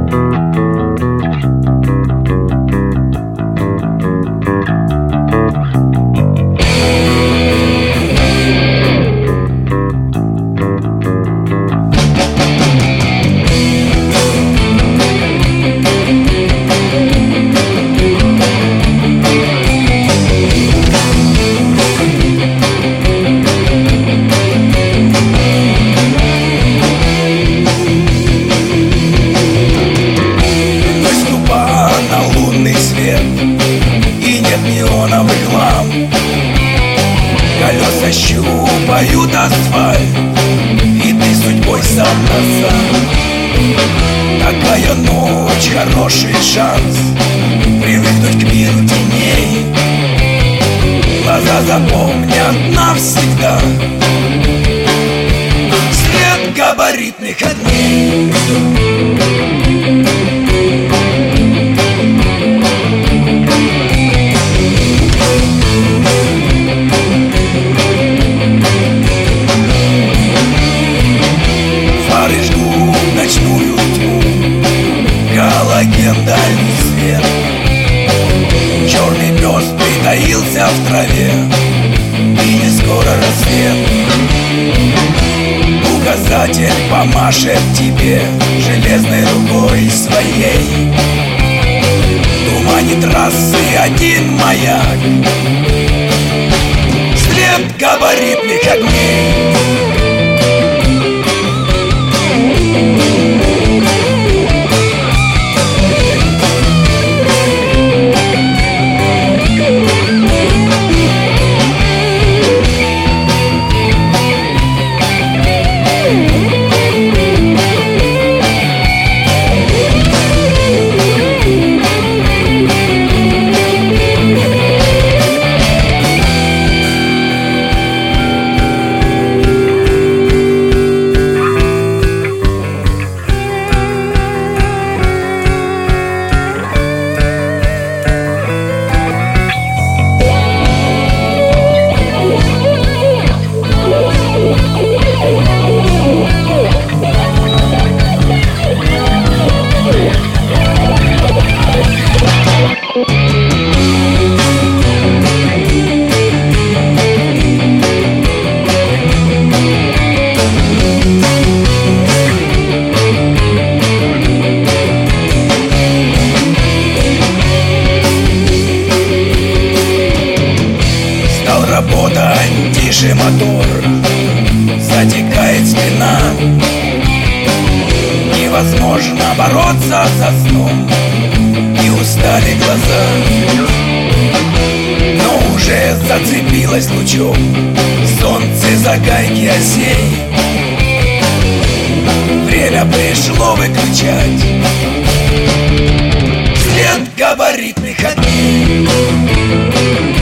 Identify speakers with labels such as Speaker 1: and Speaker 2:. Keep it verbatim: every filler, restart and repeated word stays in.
Speaker 1: Неоновых ламп, колеса щупают асфальт, и ты судьбой сам на сам. Такая ночь, хороший шанс привыкнуть к миру теней. Глаза запомнят навсегда свет габаритных огней. Галогендальный свет, черный пес притаился в траве, и не скоро рассвет. Указатель помашет тебе железной рукой своей. В тумане трассы один маяк, след габаритных огней. Работать, тише мотор, затекает спина. Невозможно бороться со сном, и устали глаза. Но уже зацепилось лучом солнце за гайки осей. Время пришло выключать свет габаритных огней.